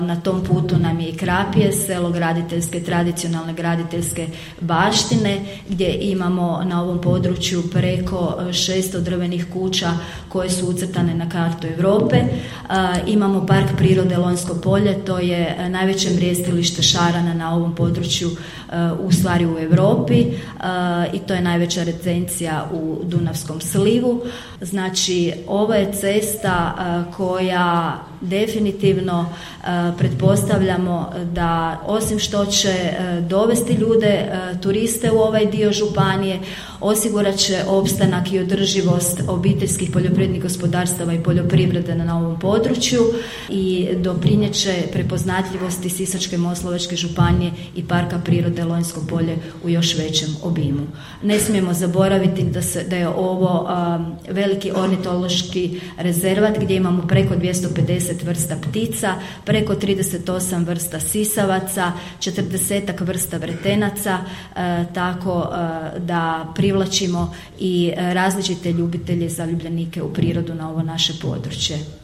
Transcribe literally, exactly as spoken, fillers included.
Na tom putu nam je i Krapje, selo graditeljske, tradicionalne graditeljske baštine, gdje imamo na ovom području preko šesto drvenih kuća koje su ucrtane na kartu Europe. Imamo park prirode Lonjsko polje, to je najveće mrijestilište šarana na ovom području, u stvari u Europi, i to je najveća retencija u Dunavskom slivu. Znači, ovo je cesta koja definitivno pretpostavljamo da osim što će dovesti ljude, turiste u ovaj dio županije, osigurat će opstanak i održivost obiteljskih poljoprivrednih gospodarstava i poljoprivrede na ovom području i doprinijet će prepoznatljivosti Sisačko-moslavačke županije i Parka prirode Lonjsko polje u još većem obimu. Ne smijemo zaboraviti da, se, da je ovo um, veliki ornitološki rezervat gdje imamo preko dvjesto pedeset vrsta ptica, preko trideset osam vrsta sisavaca, četrdesetak vrsta vretenaca, e, tako e, da privlačimo i različite ljubitelje, zaljubljenike u prirodu na ovo naše područje.